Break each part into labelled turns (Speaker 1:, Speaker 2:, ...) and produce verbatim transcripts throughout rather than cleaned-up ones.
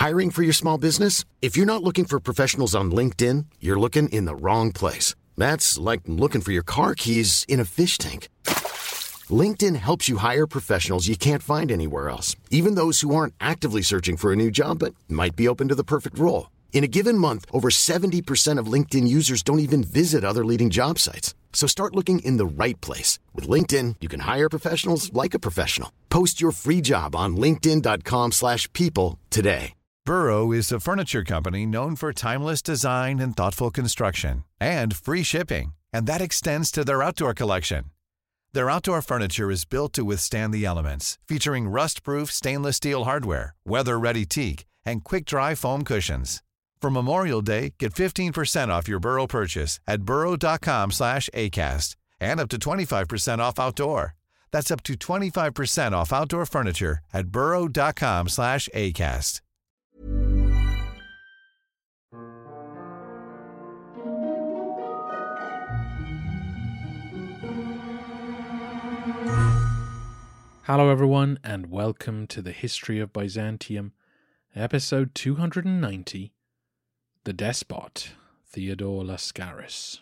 Speaker 1: Hiring for your small business? If you're not looking for professionals on LinkedIn, you're looking in the wrong place. That's like looking for your car keys in a fish tank. LinkedIn helps you hire professionals you can't find anywhere else, even those who aren't actively searching for a new job but might be open to the perfect role. In a given month, over seventy percent of LinkedIn users don't even visit other leading job sites. So start looking in the right place. With LinkedIn, you can hire professionals like a professional. Post your free job on linkedin.com slash people today.
Speaker 2: Burrow is a furniture company known for timeless design and thoughtful construction, and free shipping, and that extends to their outdoor collection. Their outdoor furniture is built to withstand the elements, featuring rust-proof stainless steel hardware, weather-ready teak, and quick-dry foam cushions. For Memorial Day, get fifteen percent off your Burrow purchase at burrow.com slash ACAST and up to twenty-five percent off outdoor. That's up to twenty-five percent off outdoor furniture at burrow.com slash ACAST.
Speaker 3: Hello everyone, and welcome to the History of Byzantium, episode two hundred ninety, The Despot, Theodore Lascaris.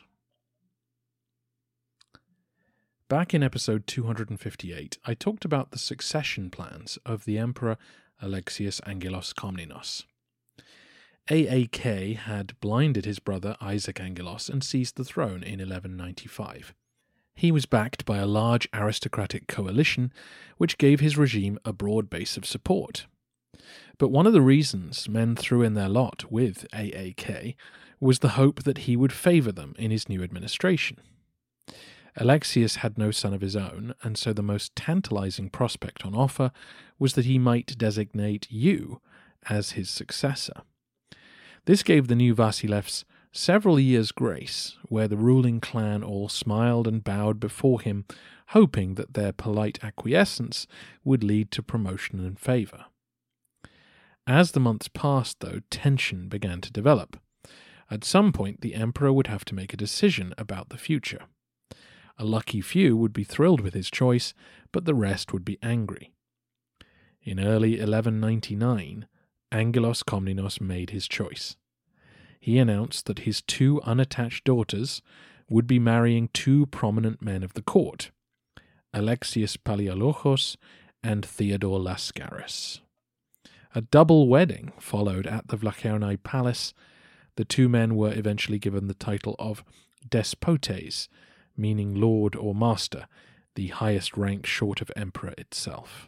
Speaker 3: Back in episode two hundred fifty-eight, I talked about the succession plans of the Emperor Alexius Angelos Komnenos. A A K had blinded his brother Isaac Angelos and seized the throne in eleven ninety-five. He was backed by a large aristocratic coalition, which gave his regime a broad base of support. But one of the reasons men threw in their lot with A A K was the hope that he would favour them in his new administration. Alexius had no son of his own, and so the most tantalising prospect on offer was that he might designate you as his successor. This gave the new Vasilevs several years' grace, where the ruling clan all smiled and bowed before him, hoping that their polite acquiescence would lead to promotion and favour. As the months passed, though, tension began to develop. At some point, the emperor would have to make a decision about the future. A lucky few would be thrilled with his choice, but the rest would be angry. In early eleven ninety-nine, Angelos Komnenos made his choice. He announced that his two unattached daughters would be marrying two prominent men of the court, Alexius Palaiologos and Theodore Lascaris. A double wedding followed at the Vlachernae Palace. The two men were eventually given the title of despotes, meaning lord or master, the highest rank short of emperor itself.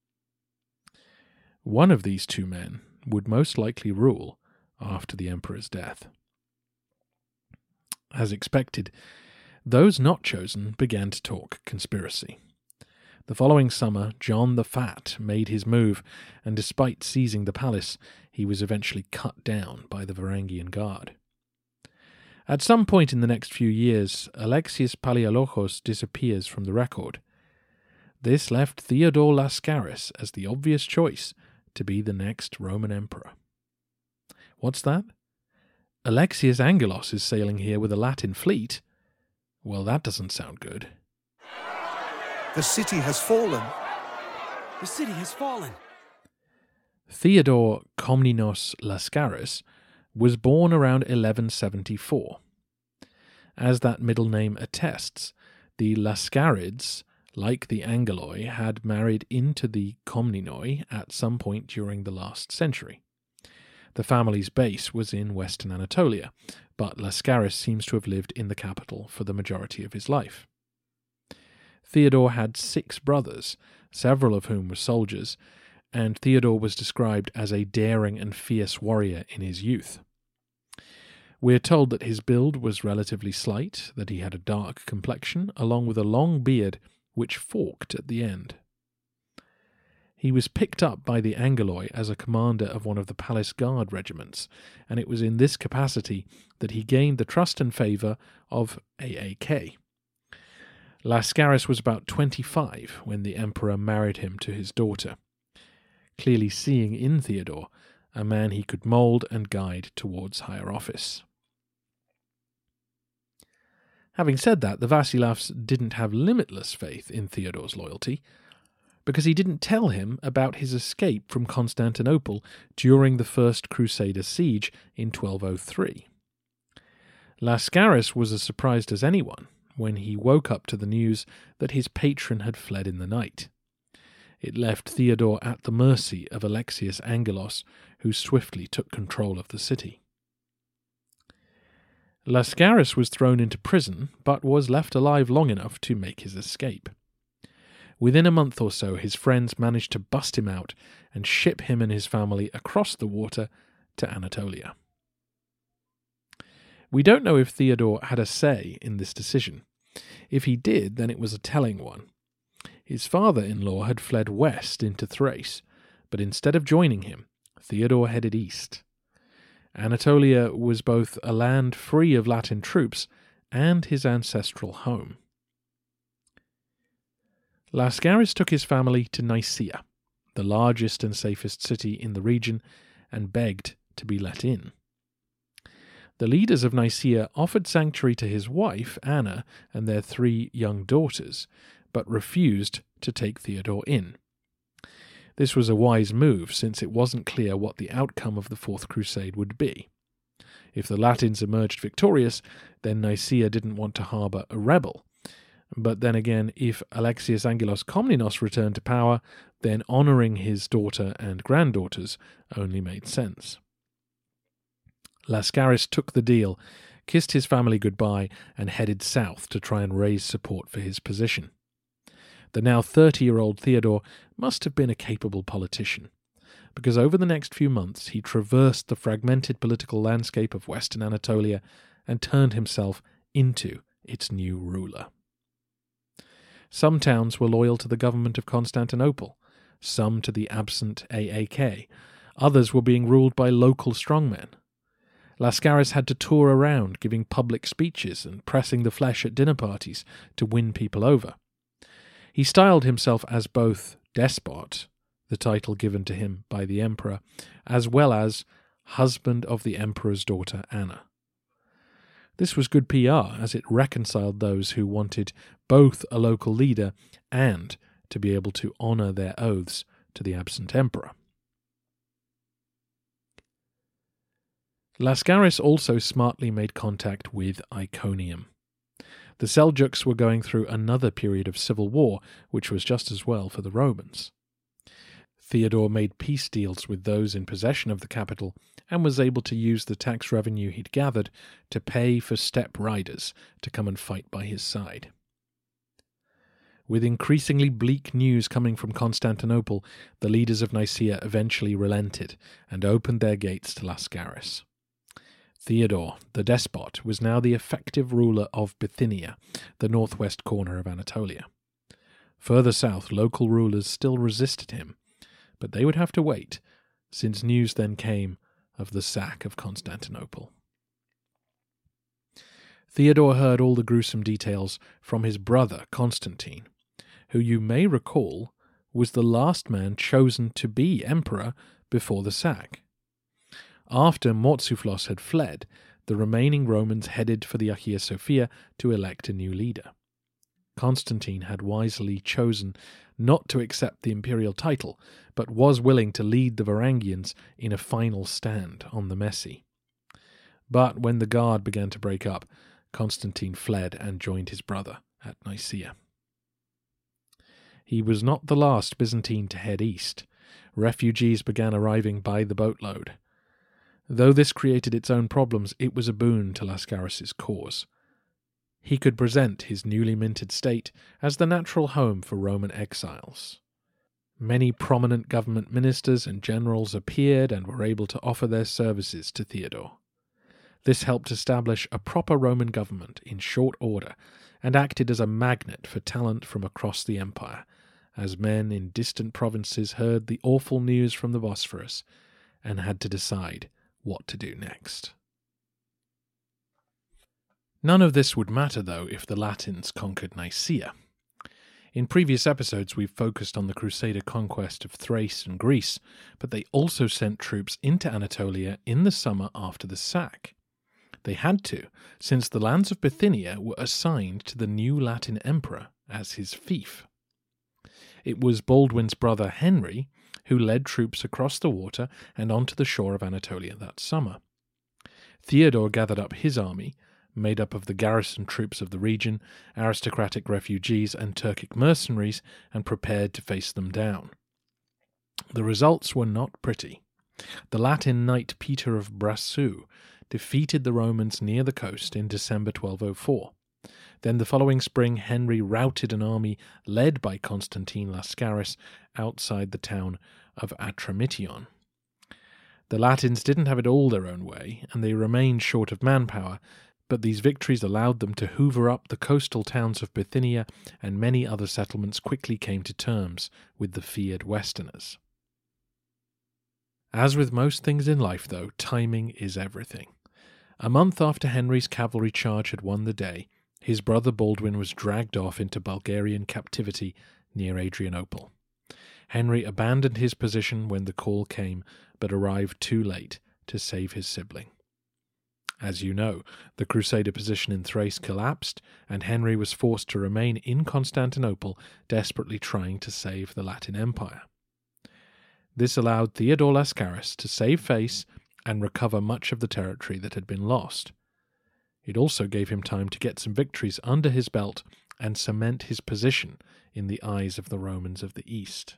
Speaker 3: One of these two men would most likely rule after the emperor's death. As expected, those not chosen began to talk conspiracy. The following summer, John the Fat made his move, and despite seizing the palace, he was eventually cut down by the Varangian Guard. At some point in the next few years, Alexius Palaiologos disappears from the record. This left Theodore Lascaris as the obvious choice to be the next Roman emperor. What's that? Alexius Angelos is sailing here with a Latin fleet? Well, that doesn't sound good.
Speaker 4: The city has fallen.
Speaker 5: The city has fallen.
Speaker 3: Theodore Komnenos Lascaris was born around eleven seventy-four. As that middle name attests, the Lascarids, like the Angeloi, had married into the Komnenoi at some point during the last century. The family's base was in western Anatolia, but Lascaris seems to have lived in the capital for the majority of his life. Theodore had six brothers, several of whom were soldiers, and Theodore was described as a daring and fierce warrior in his youth. We are told that his build was relatively slight, that he had a dark complexion, along with a long beard which forked at the end. He was picked up by the Angeloi as a commander of one of the palace guard regiments, and it was in this capacity that he gained the trust and favour of A A K. Lascaris was about twenty-five when the emperor married him to his daughter, clearly seeing in Theodore a man he could mould and guide towards higher office. Having said that, the Vasilavs didn't have limitless faith in Theodore's loyalty. because he didn't tell him about his escape from Constantinople during the First Crusader siege in twelve oh three. Lascaris was as surprised as anyone when he woke up to the news that his patron had fled in the night. It left Theodore at the mercy of Alexius Angelos, who swiftly took control of the city. Lascaris was thrown into prison, but was left alive long enough to make his escape. Within a month or so, his friends managed to bust him out and ship him and his family across the water to Anatolia. We don't know if Theodore had a say in this decision. If he did, then it was a telling one. His father-in-law had fled west into Thrace, but instead of joining him, Theodore headed east. Anatolia was both a land free of Latin troops and his ancestral home. Lascaris took his family to Nicaea, the largest and safest city in the region, and begged to be let in. The leaders of Nicaea offered sanctuary to his wife, Anna, and their three young daughters, but refused to take Theodore in. This was a wise move, since it wasn't clear what the outcome of the Fourth Crusade would be. If the Latins emerged victorious, then Nicaea didn't want to harbour a rebel. But then again, if Alexius Angelos Komnenos returned to power, then honouring his daughter and granddaughters only made sense. Lascaris took the deal, kissed his family goodbye, and headed south to try and raise support for his position. The now thirty-year-old Theodore must have been a capable politician, because over the next few months he traversed the fragmented political landscape of Western Anatolia and turned himself into its new ruler. Some towns were loyal to the government of Constantinople, some to the absent A A K, others were being ruled by local strongmen. Lascaris had to tour around giving public speeches and pressing the flesh at dinner parties to win people over. He styled himself as both despot, the title given to him by the emperor, as well as husband of the emperor's daughter Anna. This was good P R, as it reconciled those who wanted both a local leader and to be able to honour their oaths to the absent emperor. Lascaris also smartly made contact with Iconium. The Seljuks were going through another period of civil war, which was just as well for the Romans. Theodore made peace deals with those in possession of the capital and was able to use the tax revenue he'd gathered to pay for steppe riders to come and fight by his side. With increasingly bleak news coming from Constantinople, the leaders of Nicaea eventually relented and opened their gates to Lascaris. Theodore, the despot, was now the effective ruler of Bithynia, the northwest corner of Anatolia. Further south, local rulers still resisted him, but they would have to wait, since news then came of the sack of Constantinople. Theodore heard all the gruesome details from his brother Constantine, who you may recall was the last man chosen to be emperor before the sack. After Mourtzouphlos had fled, the remaining Romans headed for the Hagia Sophia to elect a new leader. Constantine had wisely chosen not to accept the imperial title, but was willing to lead the Varangians in a final stand on the Messi. But when the guard began to break up, Constantine fled and joined his brother at Nicaea. He was not the last Byzantine to head east. Refugees began arriving by the boatload. Though this created its own problems, it was a boon to Lascaris' cause. He could present his newly minted state as the natural home for Roman exiles. Many prominent government ministers and generals appeared and were able to offer their services to Theodore. This helped establish a proper Roman government in short order and acted as a magnet for talent from across the empire, as men in distant provinces heard the awful news from the Bosphorus and had to decide what to do next. None of this would matter, though, if the Latins conquered Nicaea. In previous episodes, we've focused on the Crusader conquest of Thrace and Greece, but they also sent troops into Anatolia in the summer after the sack. They had to, since the lands of Bithynia were assigned to the new Latin emperor as his fief. It was Baldwin's brother Henry who led troops across the water and onto the shore of Anatolia that summer. Theodore gathered up his army, made up of the garrison troops of the region, aristocratic refugees, and Turkic mercenaries, and prepared to face them down. The results were not pretty. The Latin knight Peter of Brassou defeated the Romans near the coast in December twelve oh four. Then the following spring Henry routed an army led by Constantine Lascaris outside the town of Atramition. The Latins didn't have it all their own way, and they remained short of manpower, but these victories allowed them to hoover up the coastal towns of Bithynia, and many other settlements quickly came to terms with the feared Westerners. As with most things in life, though, timing is everything. A month after Henry's cavalry charge had won the day, his brother Baldwin was dragged off into Bulgarian captivity near Adrianople. Henry abandoned his position when the call came, but arrived too late to save his sibling. As you know, the Crusader position in Thrace collapsed, and Henry was forced to remain in Constantinople, desperately trying to save the Latin Empire. This allowed Theodore Lascaris to save face and recover much of the territory that had been lost. It also gave him time to get some victories under his belt and cement his position in the eyes of the Romans of the East.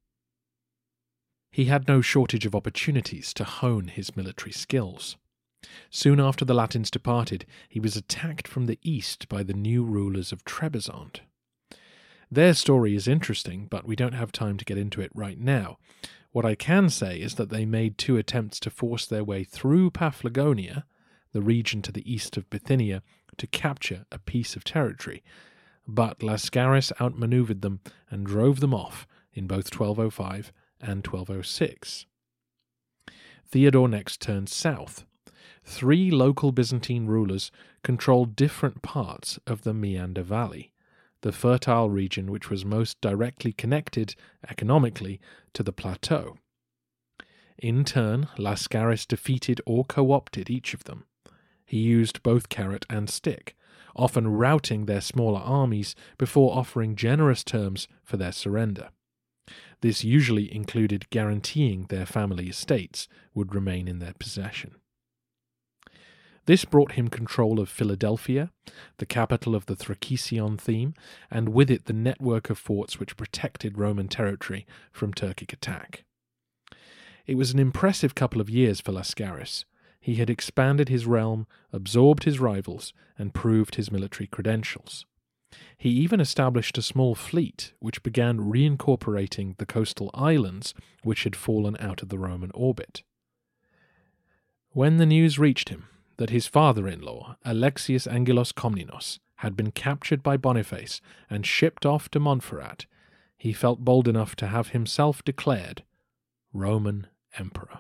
Speaker 3: He had no shortage of opportunities to hone his military skills. Soon after the Latins departed, he was attacked from the east by the new rulers of Trebizond. Their story is interesting, but we don't have time to get into it right now. What I can say is that they made two attempts to force their way through Paphlagonia, the region to the east of Bithynia, to capture a piece of territory, but Lascaris outmaneuvered them and drove them off in both twelve oh five and twelve oh six. Theodore next turned south. Three local Byzantine rulers controlled different parts of the Meander Valley, the fertile region which was most directly connected economically to the plateau. In turn, Lascaris defeated or co-opted each of them. He used both carrot and stick, often routing their smaller armies before offering generous terms for their surrender. This usually included guaranteeing their family estates would remain in their possession. This brought him control of Philadelphia, the capital of the Thracian theme, and with it the network of forts which protected Roman territory from Turkic attack. It was an impressive couple of years for Lascaris. He had expanded his realm, absorbed his rivals, and proved his military credentials. He even established a small fleet which began reincorporating the coastal islands which had fallen out of the Roman orbit. When the news reached him that his father-in-law, Alexius Angelos Komnenos, had been captured by Boniface and shipped off to Montferrat, he felt bold enough to have himself declared Roman Emperor.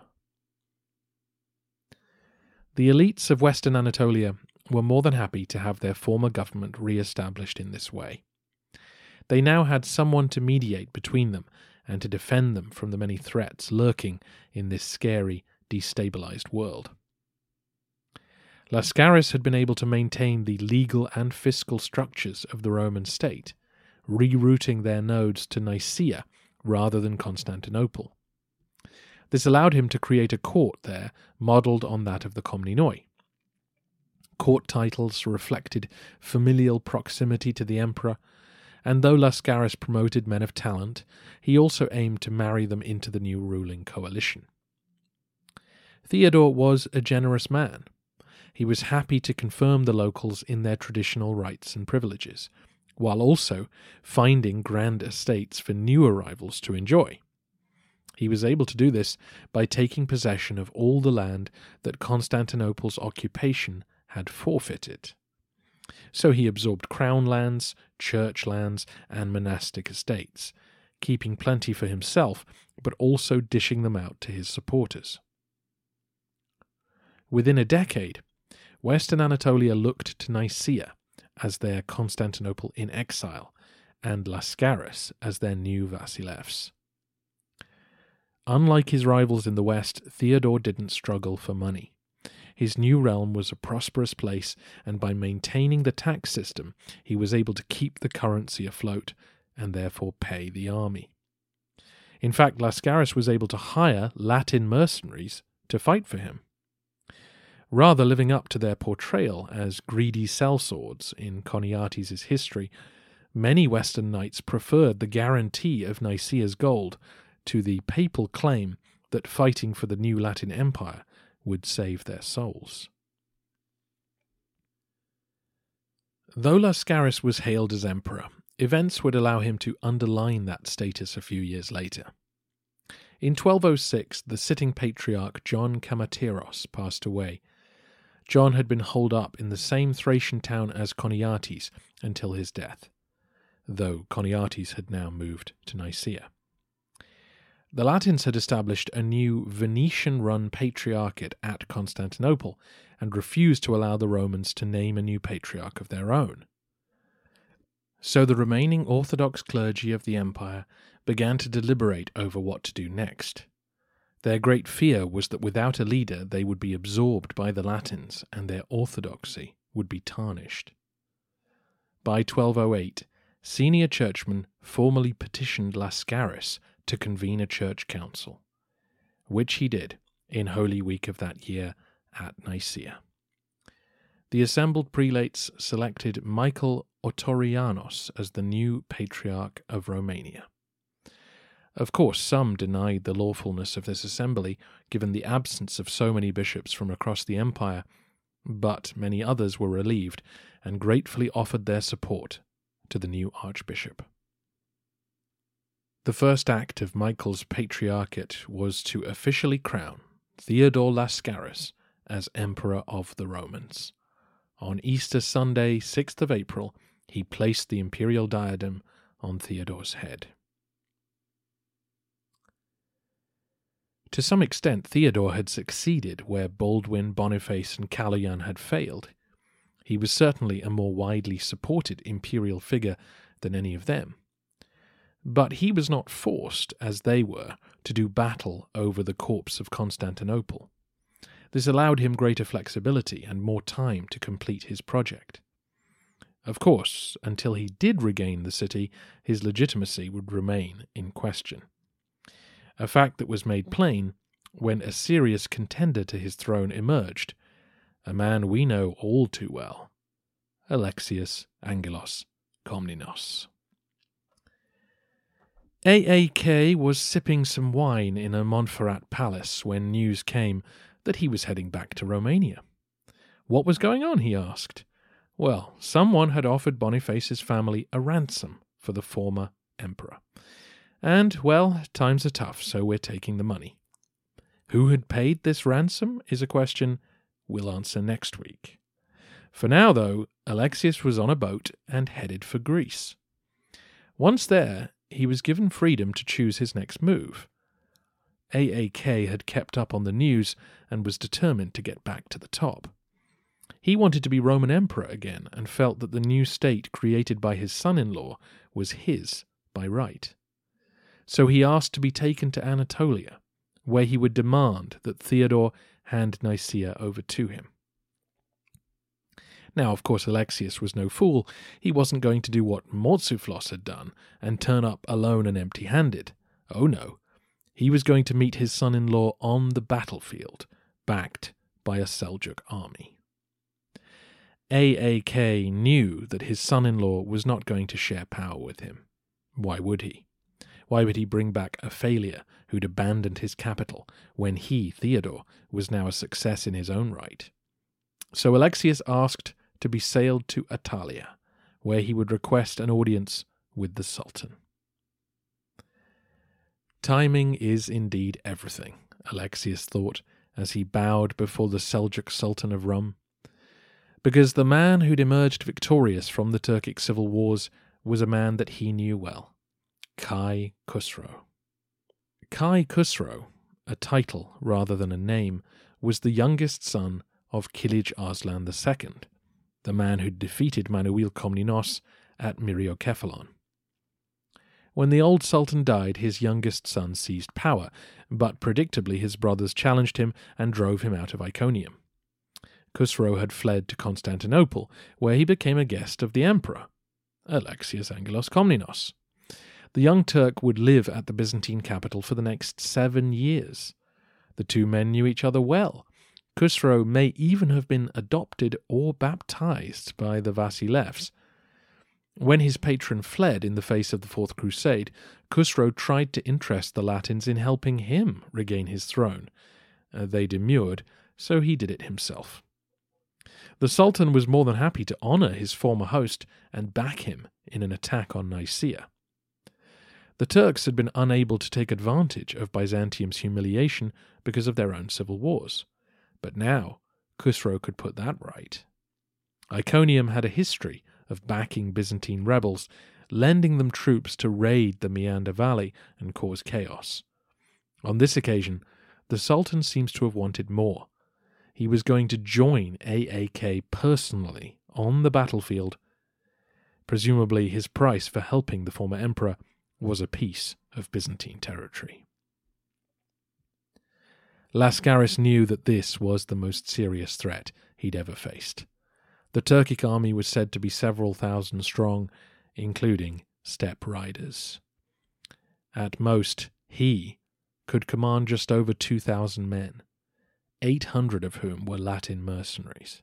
Speaker 3: The elites of Western Anatolia were more than happy to have their former government re-established in this way. They now had someone to mediate between them and to defend them from the many threats lurking in this scary, destabilized world. Lascaris had been able to maintain the legal and fiscal structures of the Roman state, rerouting their nodes to Nicaea rather than Constantinople. This allowed him to create a court there modelled on that of the Komnenoi. Court titles reflected familial proximity to the emperor, and though Lascaris promoted men of talent, he also aimed to marry them into the new ruling coalition. Theodore was a generous man. He was happy to confirm the locals in their traditional rights and privileges, while also finding grand estates for new arrivals to enjoy. He was able to do this by taking possession of all the land that Constantinople's occupation had forfeited. So he absorbed crown lands, church lands, and monastic estates, keeping plenty for himself, but also dishing them out to his supporters. Within a decade, Western Anatolia looked to Nicaea as their Constantinople in exile, and Lascaris as their new Vasilevs. Unlike his rivals in the west, Theodore didn't struggle for money. His new realm was a prosperous place, and by maintaining the tax system, he was able to keep the currency afloat and therefore pay the army. In fact, Lascaris was able to hire Latin mercenaries to fight for him. Rather living up to their portrayal as greedy sellswords in Choniates' history, many Western knights preferred the guarantee of Nicaea's gold to the papal claim that fighting for the new Latin Empire would save their souls. Though Lascaris was hailed as emperor, events would allow him to underline that status a few years later. In twelve oh six, the sitting patriarch John Kamateros passed away. John had been holed up in the same Thracian town as Choniates until his death, though Choniates had now moved to Nicaea. The Latins had established a new Venetian-run patriarchate at Constantinople and refused to allow the Romans to name a new patriarch of their own. So the remaining Orthodox clergy of the empire began to deliberate over what to do next. Their great fear was that without a leader they would be absorbed by the Latins and their orthodoxy would be tarnished. By twelve oh eight, senior churchmen formally petitioned Lascaris to convene a church council, which he did in Holy Week of that year at Nicaea. The assembled prelates selected Michael Otorianos as the new Patriarch of Romania. Of course, some denied the lawfulness of this assembly, given the absence of so many bishops from across the empire, but many others were relieved and gratefully offered their support to the new archbishop. The first act of Michael's patriarchate was to officially crown Theodore Lascaris as Emperor of the Romans. On Easter Sunday, sixth of April, he placed the imperial diadem on Theodore's head. To some extent, Theodore had succeeded where Baldwin, Boniface, and Kaloyan had failed. He was certainly a more widely supported imperial figure than any of them. But he was not forced, as they were, to do battle over the corpse of Constantinople. This allowed him greater flexibility and more time to complete his project. Of course, until he did regain the city, his legitimacy would remain in question. A fact that was made plain when a serious contender to his throne emerged, a man we know all too well, Alexius Angelos Komnenos. A A K was sipping some wine in a Montferrat palace when news came that he was heading back to Romania. What was going on, he asked. Well, someone had offered Boniface's family a ransom for the former emperor. And, well, times are tough, so we're taking the money. Who had paid this ransom is a question we'll answer next week. For now, though, Alexius was on a boat and headed for Greece. Once there, he was given freedom to choose his next move. A A K had kept up on the news and was determined to get back to the top. He wanted to be Roman emperor again and felt that the new state created by his son-in-law was his by right. So he asked to be taken to Anatolia, where he would demand that Theodore hand Nicaea over to him. Now, of course, Alexius was no fool. He wasn't going to do what Mourtzouphlos had done and turn up alone and empty-handed. Oh no. He was going to meet his son-in-law on the battlefield, backed by a Seljuk army. A A K knew that his son-in-law was not going to share power with him. Why would he? Why would he bring back a failure who'd abandoned his capital when he, Theodore, was now a success in his own right? So Alexius asked to be sailed to Attalia, where he would request an audience with the Sultan. Timing is indeed everything, Alexius thought, as he bowed before the Seljuk Sultan of Rum, because the man who'd emerged victorious from the Turkic civil wars was a man that he knew well. Kai Khusro. Kai Khusro, a title rather than a name, was the youngest son of Kilij Arslan the Second, the man who defeated Manuel Komnenos at Myriokephalon. When the old sultan died, his youngest son seized power, but predictably his brothers challenged him and drove him out of Iconium. Khusro had fled to Constantinople, where he became a guest of the emperor, Alexius Angelos Komnenos. The young Turk would live at the Byzantine capital for the next seven years. The two men knew each other well. Khusro may even have been adopted or baptized by the Vasilevs. When his patron fled in the face of the Fourth Crusade, Khusro tried to interest the Latins in helping him regain his throne. Uh, they demurred, so he did it himself. The Sultan was more than happy to honour his former host and back him in an attack on Nicaea. The Turks had been unable to take advantage of Byzantium's humiliation because of their own civil wars. But now, Khusro could put that right. Iconium had a history of backing Byzantine rebels, lending them troops to raid the Meander Valley and cause chaos. On this occasion, the Sultan seems to have wanted more. He was going to join A A K personally on the battlefield. Presumably his price for helping the former emperor was a piece of Byzantine territory. Lascaris knew that this was the most serious threat he'd ever faced. The Turkic army was said to be several thousand strong, including steppe riders. At most, he could command just over two thousand men, eight hundred of whom were Latin mercenaries.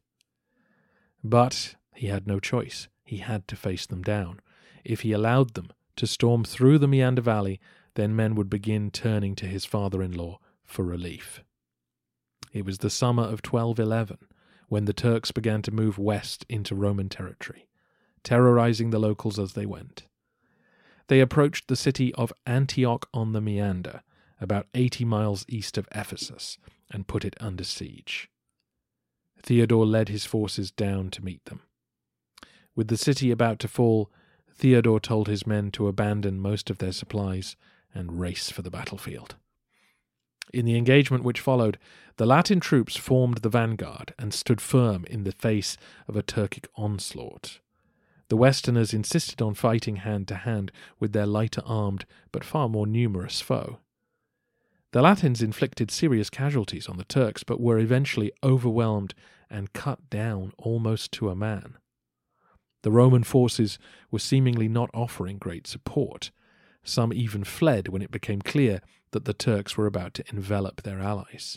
Speaker 3: But he had no choice. He had to face them down. If he allowed them to storm through the Meander Valley, then men would begin turning to his father-in-law for relief. It was the summer of twelve eleven, when the Turks began to move west into Roman territory, terrorizing the locals as they went. They approached the city of Antioch on the Meander, about eighty miles east of Ephesus, and put it under siege. Theodore led his forces down to meet them. With the city about to fall, Theodore told his men to abandon most of their supplies and race for the battlefield. In the engagement which followed, the Latin troops formed the vanguard and stood firm in the face of a Turkic onslaught. The Westerners insisted on fighting hand-to-hand with their lighter-armed but far more numerous foe. The Latins inflicted serious casualties on the Turks, but were eventually overwhelmed and cut down almost to a man. The Roman forces were seemingly not offering great support. Some even fled when it became clear that the Turks were about to envelop their allies.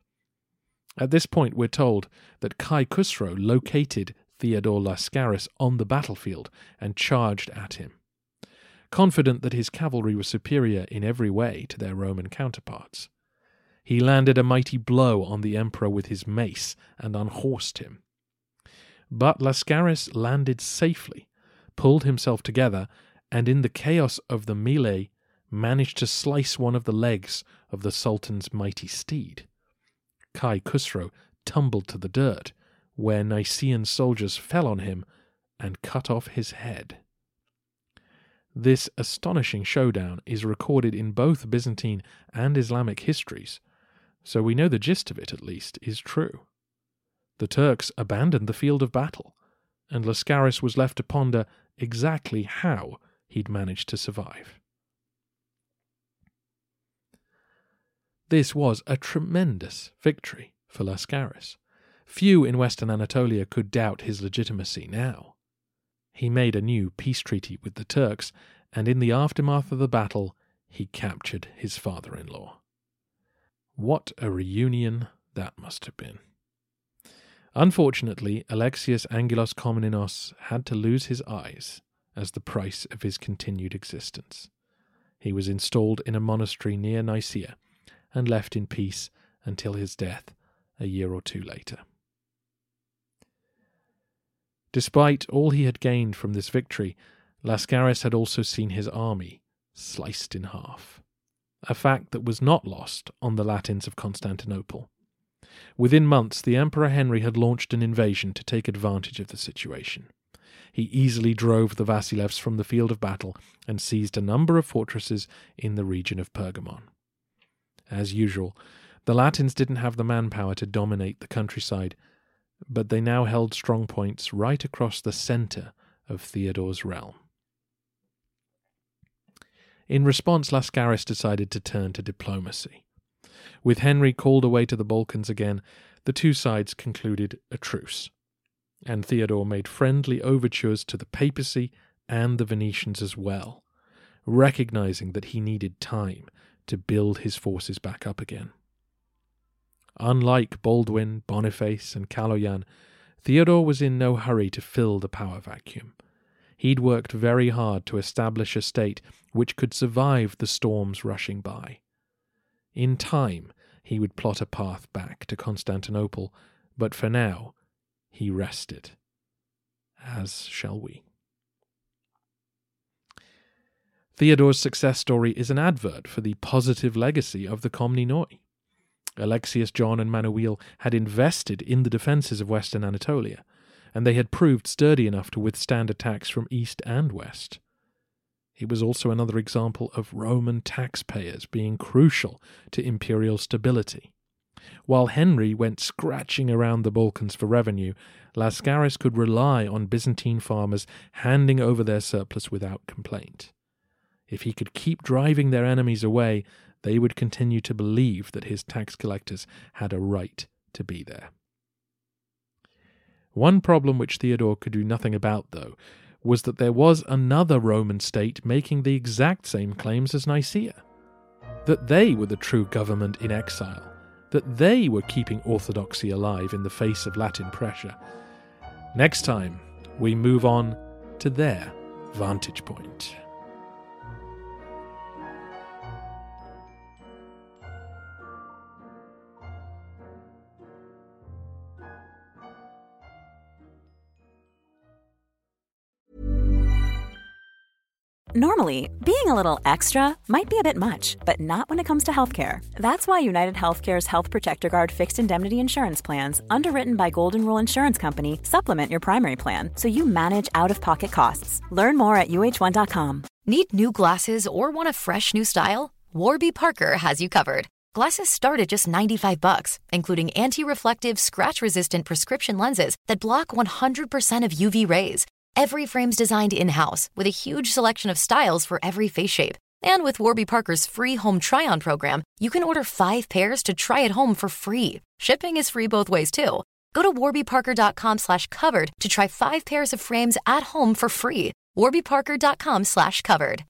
Speaker 3: At this point, we're told that Kai Khusro located Theodore Lascaris on the battlefield and charged at him. Confident that his cavalry was superior in every way to their Roman counterparts, he landed a mighty blow on the emperor with his mace and unhorsed him. But Lascaris landed safely, pulled himself together, and in the chaos of the melee managed to slice one of the legs of the Sultan's mighty steed. Kai Khusro tumbled to the dirt, where Nicaean soldiers fell on him and cut off his head. This astonishing showdown is recorded in both Byzantine and Islamic histories, so we know the gist of it, at least, is true. The Turks abandoned the field of battle, and Lascaris was left to ponder exactly how he'd managed to survive. This was a tremendous victory for Lascaris. Few in Western Anatolia could doubt his legitimacy now. He made a new peace treaty with the Turks, and in the aftermath of the battle, he captured his father-in-law. What a reunion that must have been. Unfortunately, Alexius Angelos Komnenos had to lose his eyes as the price of his continued existence. He was installed in a monastery near Nicaea and left in peace until his death a year or two later. Despite all he had gained from this victory, Lascaris had also seen his army sliced in half, a fact that was not lost on the Latins of Constantinople. Within months, the Emperor Henry had launched an invasion to take advantage of the situation. He easily drove the Vasilevs from the field of battle and seized a number of fortresses in the region of Pergamon. As usual, the Latins didn't have the manpower to dominate the countryside, but they now held strong points right across the centre of Theodore's realm. In response, Lascaris decided to turn to diplomacy. With Henry called away to the Balkans again, the two sides concluded a truce, and Theodore made friendly overtures to the papacy and the Venetians as well, recognizing that he needed time to build his forces back up again. Unlike Baldwin, Boniface, and Kaloyan, Theodore was in no hurry to fill the power vacuum. He'd worked very hard to establish a state which could survive the storms rushing by. In time, he would plot a path back to Constantinople, but for now, he rested. As shall we. Theodore's success story is an advert for the positive legacy of the Komnenoi. Alexius, John, and Manuel had invested in the defences of western Anatolia, and they had proved sturdy enough to withstand attacks from east and west. It was also another example of Roman taxpayers being crucial to imperial stability. While Henry went scratching around the Balkans for revenue, Lascaris could rely on Byzantine farmers handing over their surplus without complaint. If he could keep driving their enemies away, they would continue to believe that his tax collectors had a right to be there. One problem which Theodore could do nothing about, though, was that there was another Roman state making the exact same claims as Nicaea. That they were the true government in exile, that they were keeping orthodoxy alive in the face of Latin pressure. Next time, we move on to their vantage point.
Speaker 6: Normally, being a little extra might be a bit much, but not when it comes to healthcare. That's why United Healthcare's Health Protector Guard fixed indemnity insurance plans, underwritten by Golden Rule Insurance Company, supplement your primary plan so you manage out-of-pocket costs. Learn more at U H one dot com.
Speaker 7: Need new glasses or want a fresh new style? Warby Parker has you covered. Glasses start at just ninety-five bucks, including anti-reflective, scratch-resistant prescription lenses that block one hundred percent of U V rays. Every frame's designed in-house with a huge selection of styles for every face shape. And with Warby Parker's free home try-on program, you can order five pairs to try at home for free. Shipping is free both ways, too. Go to warbyparker.com slash covered to try five pairs of frames at home for free. warbyparker.com slash covered.